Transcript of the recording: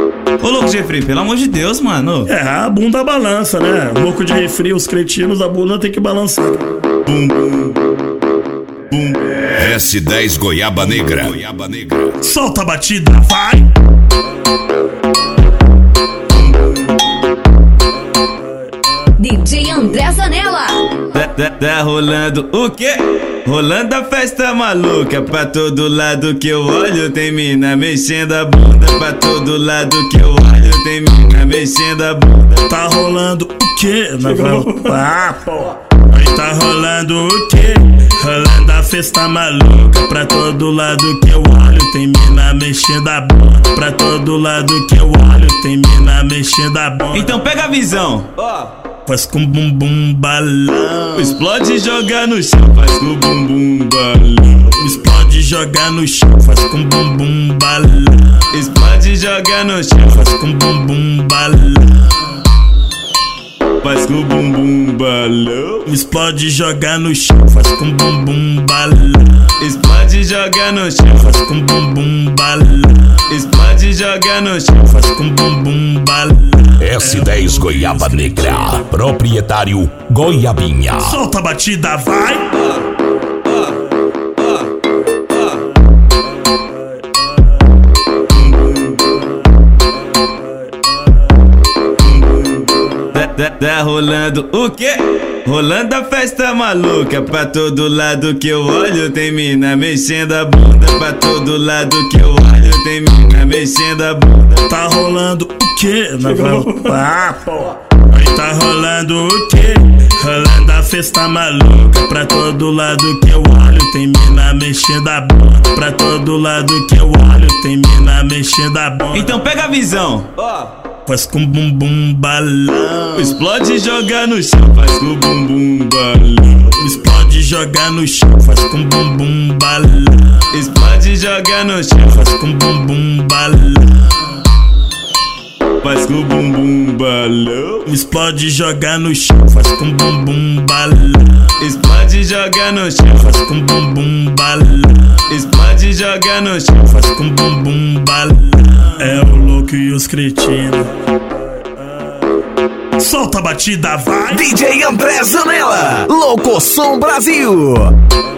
Ô louco de refri, pelo amor de Deus, mano. É, a bunda balança, né? Louco de refri, os cretinos, a bunda tem que balançar. Bum, bum, bum. S10 Goiaba Negra. Solta a batida, vai! DJ André Zanella. Tá rolando o quê? Rolando a festa maluca. Pra todo lado que eu olho tem mina mexendo a bunda. Pra todo lado que eu olho tem mina mexendo a bunda. Tá rolando o quê? Aí tá rolando o quê? Rolando a festa maluca. Pra todo lado que eu olho tem mina mexendo a bunda. Pra todo lado que eu olho tem mina mexendo a bunda. Então pega a visão. Faz com bumbum balão. Explode e joga no chão. Faz com bumbum balão. Explode e joga no chão. Faz com bumbum balão. Explode e joga no chão. Faz com bumbum balão. Faz com bumbum balão. Explode e joga no chão. Faz com bumbum balão. Explode e joga no chão. Faz com bumbum balão. Explode e joga no chão. Faz com bumbum balão. S10 Goiaba Negra. Proprietário Goiabinha. Solta a batida, vai! Tá rolando o quê? Rolando a festa maluca. Pra todo lado que eu olho tem mina mexendo a bunda. Pra todo lado que eu olho tem mina mexendo a bunda. Tá rolando o quê? Aí tá rolando o quê? Rolando a festa maluca. Pra todo lado que eu olho tem mina mexendo a bunda. Pra todo lado que eu olho tem mina mexendo a bunda. Então pega a visão. Faz com bumbum balão. Explode e joga no chão. Faz com bumbum balão. Explode e joga no chão. Faz com bumbum balão. Explode e joga no chão. Faz com bumbum balão. Faz com bumbum balão. Explode e joga no chão. Faz com bumbum balão. Explode e joga no chão. Faz com bumbum balão. Explode e joga no chão. Faz com bumbum balão. É o louco e os cretinos. Solta a batida, vai! DJ André Zanella, Louco Som Brasil.